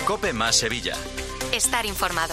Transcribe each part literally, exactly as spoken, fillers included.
COPE más Sevilla. Estar informado.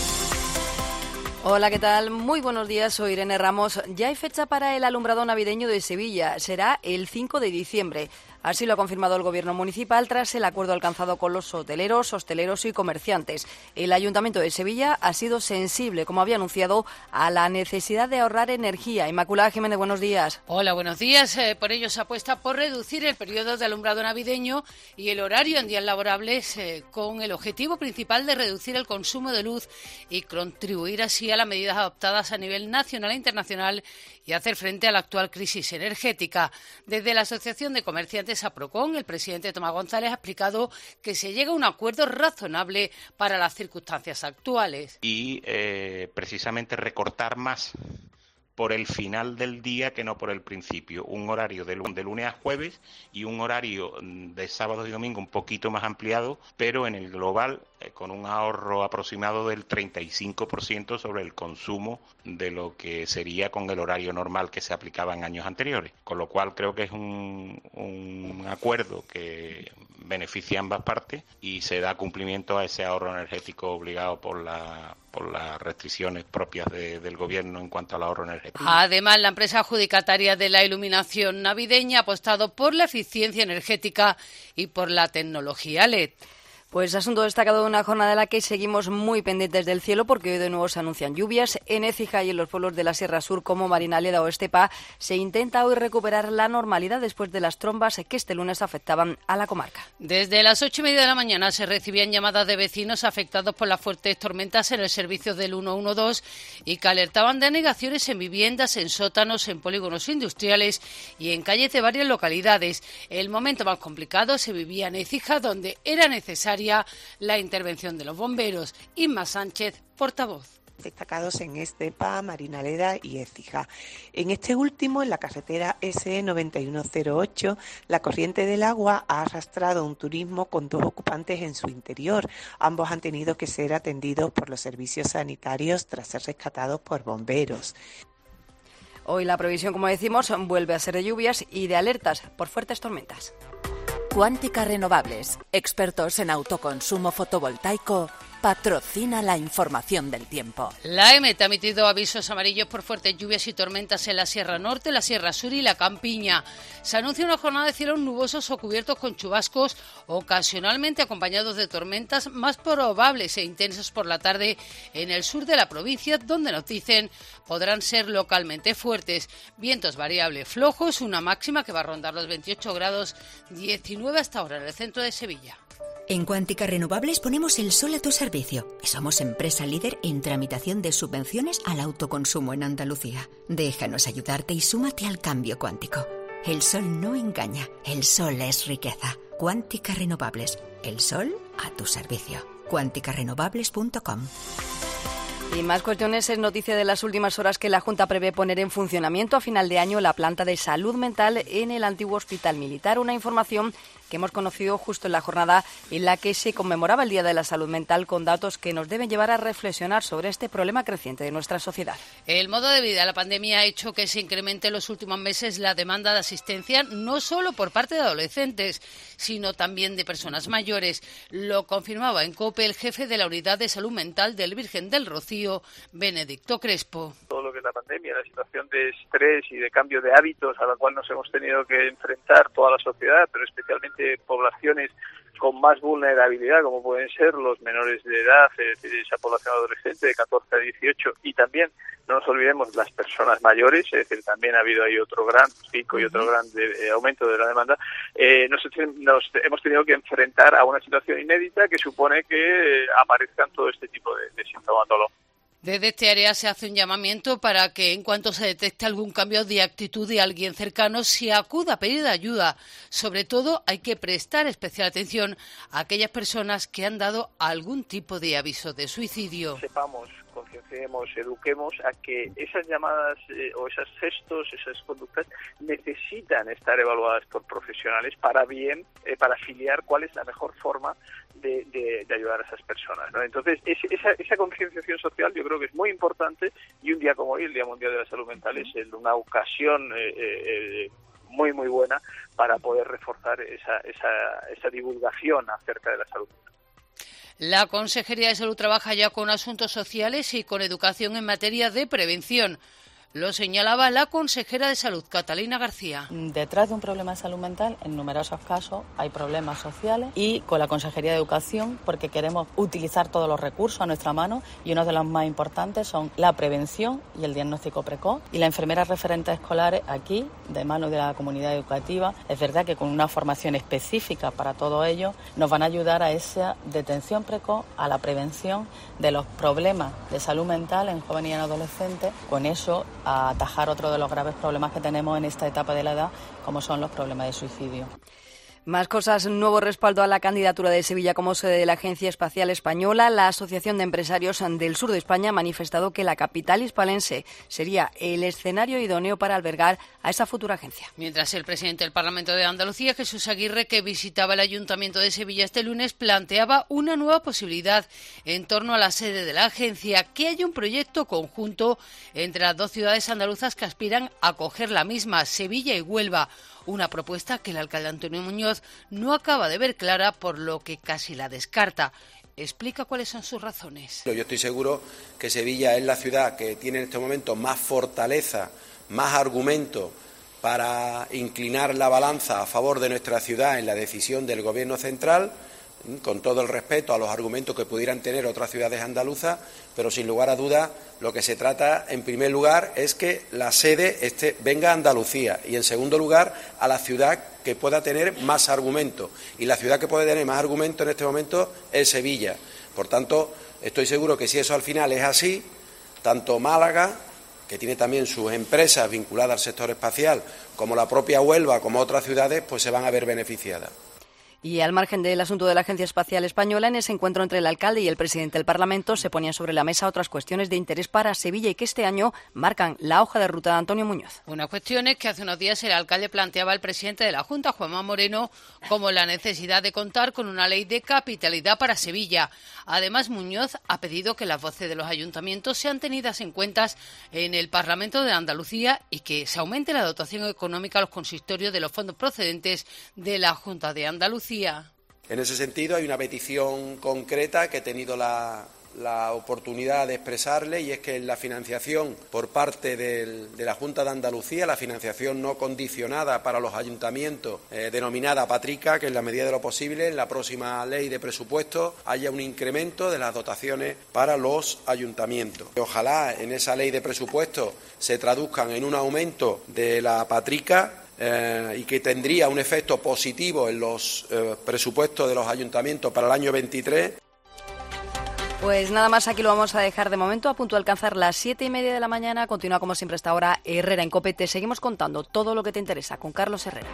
Hola, ¿qué tal? Muy buenos días, soy Irene Ramos. Ya hay fecha para el alumbrado navideño de Sevilla. Será el cinco de diciembre. Así lo ha confirmado el Gobierno municipal tras el acuerdo alcanzado con los hoteleros, hosteleros y comerciantes. El Ayuntamiento de Sevilla ha sido sensible, como había anunciado, a la necesidad de ahorrar energía. Inmaculada Jiménez, buenos días. Hola, buenos días. Eh, por ello se apuesta por reducir el periodo de alumbrado navideño y el horario en días laborables eh, con el objetivo principal de reducir el consumo de luz y contribuir así a las medidas adoptadas a nivel nacional e internacional y hacer frente a la actual crisis energética. Desde la Asociación de Comerciantes APROCON, el presidente Tomás González ha explicado que se llega a un acuerdo razonable para las circunstancias actuales. Y eh, precisamente recortar más por el final del día que no por el principio. Un horario de lunes a jueves y un horario de sábados y domingo un poquito más ampliado, pero en el global eh, con un ahorro aproximado del treinta y cinco por ciento sobre el consumo de lo que sería con el horario normal que se aplicaba en años anteriores. Con lo cual creo que es un, un acuerdo que beneficia a ambas partes y se da cumplimiento a ese ahorro energético obligado por la por las restricciones propias de, del Gobierno en cuanto al ahorro energético. Además, la empresa adjudicataria de la iluminación navideña ha apostado por la eficiencia energética y por la tecnología L E D. Pues asunto destacado de una jornada en la que seguimos muy pendientes del cielo porque hoy de nuevo se anuncian lluvias. En Écija y en los pueblos de la Sierra Sur como Marinaleda o Estepa se intenta hoy recuperar la normalidad después de las trombas que este lunes afectaban a la comarca. Desde las ocho y media de la mañana se recibían llamadas de vecinos afectados por las fuertes tormentas en el servicio del ciento doce y que alertaban de anegaciones en viviendas, en sótanos, en polígonos industriales y en calles de varias localidades. El momento más complicado se vivía en Écija, donde era necesario la intervención de los bomberos. Inma Sánchez, portavoz. Destacados en Estepa, Marinaleda y Écija. En este último, en la carretera ese noventa y uno cero ocho, la corriente del agua ha arrastrado un turismo con dos ocupantes en su interior. Ambos han tenido que ser atendidos por los servicios sanitarios tras ser rescatados por bomberos. Hoy la previsión, como decimos, vuelve a ser de lluvias y de alertas por fuertes tormentas. Cuántica Renovables, expertos en autoconsumo fotovoltaico, patrocina la información del tiempo. La EMET ha emitido avisos amarillos por fuertes lluvias y tormentas en la Sierra Norte, la Sierra Sur y la Campiña. Se anuncia una jornada de cielos nubosos o cubiertos con chubascos, ocasionalmente acompañados de tormentas más probables e intensas por la tarde en el sur de la provincia, donde nos dicen podrán ser localmente fuertes. Vientos variables flojos, una máxima que va a rondar los veintiocho grados, diecinueve hasta ahora en el centro de Sevilla. En Cuántica Renovables ponemos el sol a tu servicio y somos empresa líder en tramitación de subvenciones al autoconsumo en Andalucía. Déjanos ayudarte y súmate al cambio cuántico. El sol no engaña, el sol es riqueza. Cuántica Renovables, el sol a tu servicio. cuántica renovables punto com. Y más cuestiones. Es noticia de las últimas horas que la Junta prevé poner en funcionamiento a final de año la planta de salud mental en el antiguo Hospital Militar. Una información que hemos conocido justo en la jornada en la que se conmemoraba el Día de la Salud Mental, con datos que nos deben llevar a reflexionar sobre este problema creciente de nuestra sociedad. El modo de vida, la pandemia ha hecho que se incremente en los últimos meses la demanda de asistencia, no solo por parte de adolescentes, sino también de personas mayores. Lo confirmaba en COPE el jefe de la Unidad de Salud Mental del Virgen del Rocío, Benedicto Crespo. Todo lo que es la pandemia, la situación de estrés y de cambio de hábitos a la cual nos hemos tenido que enfrentar toda la sociedad, pero especialmente poblaciones con más vulnerabilidad, como pueden ser los menores de edad, es decir, esa población adolescente de catorce a dieciocho, y también, no nos olvidemos, las personas mayores, es decir, también ha habido ahí otro gran pico y otro gran de, eh, aumento de la demanda. Eh, nos, nos hemos tenido que enfrentar a una situación inédita que supone que eh, aparezcan todo este tipo de, de sintomatología. Desde este área se hace un llamamiento para que en cuanto se detecte algún cambio de actitud de alguien cercano, se acuda a pedir ayuda. Sobre todo hay que prestar especial atención a aquellas personas que han dado algún tipo de aviso de suicidio. Sepamos, concienciemos, eduquemos a que esas llamadas eh, o esos gestos, esas conductas necesitan estar evaluadas por profesionales para bien, eh, para afiliar cuál es la mejor forma de, de, de ayudar a esas personas, ¿no? Entonces, es, esa, esa concienciación social yo creo que es muy importante, y un día como hoy, el Día Mundial de la Salud Mental, es una ocasión eh, eh, muy, muy buena para poder reforzar esa, esa, esa divulgación acerca de la salud mental. La Consejería de Salud trabaja ya con asuntos sociales y con educación en materia de prevención. Lo señalaba la consejera de Salud, Catalina García. Detrás de un problema de salud mental, en numerosos casos, hay problemas sociales y con la Consejería de Educación, porque queremos utilizar todos los recursos a nuestra mano y uno de los más importantes son la prevención y el diagnóstico precoz. Y las enfermeras referentes escolares aquí, de mano de la comunidad educativa, es verdad que con una formación específica para todo ello, nos van a ayudar a esa detención precoz, a la prevención de los problemas de salud mental en jóvenes y en adolescentes. Con eso, a atajar otro de los graves problemas que tenemos en esta etapa de la edad, como son los problemas de suicidio. Más cosas, nuevo respaldo a la candidatura de Sevilla como sede de la Agencia Espacial Española. La Asociación de Empresarios del Sur de España ha manifestado que la capital hispalense sería el escenario idóneo para albergar a esa futura agencia. Mientras el presidente del Parlamento de Andalucía, Jesús Aguirre, que visitaba el Ayuntamiento de Sevilla este lunes, planteaba una nueva posibilidad en torno a la sede de la agencia, que haya un proyecto conjunto entre las dos ciudades andaluzas que aspiran a acoger la misma, Sevilla y Huelva. Una propuesta que el alcalde Antonio Muñoz no acaba de ver clara, por lo que casi la descarta. Explica cuáles son sus razones. Yo estoy seguro que Sevilla es la ciudad que tiene en este momento más fortaleza, más argumento para inclinar la balanza a favor de nuestra ciudad en la decisión del Gobierno central, con todo el respeto a los argumentos que pudieran tener otras ciudades andaluzas, pero sin lugar a dudas lo que se trata en primer lugar es que la sede este, venga a Andalucía y en segundo lugar a la ciudad que pueda tener más argumentos, y la ciudad que puede tener más argumentos en este momento es Sevilla. Por tanto, estoy seguro que si eso al final es así, tanto Málaga, que tiene también sus empresas vinculadas al sector espacial, como la propia Huelva, como otras ciudades, pues se van a ver beneficiadas. Y al margen del asunto de la Agencia Espacial Española, en ese encuentro entre el alcalde y el presidente del Parlamento se ponían sobre la mesa otras cuestiones de interés para Sevilla y que este año marcan la hoja de ruta de Antonio Muñoz. Una cuestión es que hace unos días el alcalde planteaba al presidente de la Junta, Juanma Moreno, como la necesidad de contar con una ley de capitalidad para Sevilla. Además, Muñoz ha pedido que las voces de los ayuntamientos sean tenidas en cuenta en el Parlamento de Andalucía y que se aumente la dotación económica a los consistorios de los fondos procedentes de la Junta de Andalucía. En ese sentido hay una petición concreta que he tenido la, la oportunidad de expresarle, y es que la financiación por parte del, de la Junta de Andalucía, la financiación no condicionada para los ayuntamientos, eh, denominada Patrica, que en la medida de lo posible en la próxima ley de presupuestos haya un incremento de las dotaciones para los ayuntamientos. Ojalá en esa ley de presupuestos se traduzcan en un aumento de la Patrica, Eh, y que tendría un efecto positivo en los eh, presupuestos de los ayuntamientos para el año veintitrés. Pues nada más, aquí lo vamos a dejar de momento, a punto de alcanzar las siete y media de la mañana. Continúa como siempre hasta ahora Herrera en COPE. Te seguimos contando todo lo que te interesa con Carlos Herrera.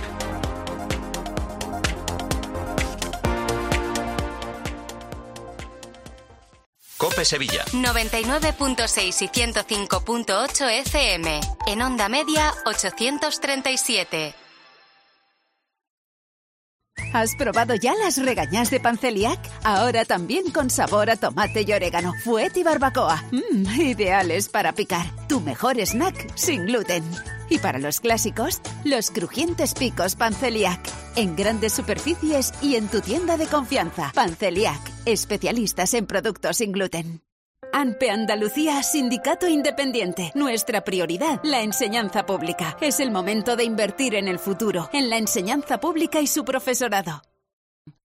COPE Sevilla. noventa y nueve punto seis y ciento cinco punto ocho F M. En onda media ochocientos treinta y siete. ¿Has probado ya las regañás de Panceliac? Ahora también con sabor a tomate y orégano, fuet y barbacoa. Mmm, ideales para picar. Tu mejor snack sin gluten. Y para los clásicos, los crujientes picos Panceliac. En grandes superficies y en tu tienda de confianza. Panceliac, especialistas en productos sin gluten. ANPE Andalucía, Sindicato Independiente. Nuestra prioridad, la enseñanza pública. Es el momento de invertir en el futuro, en la enseñanza pública y su profesorado.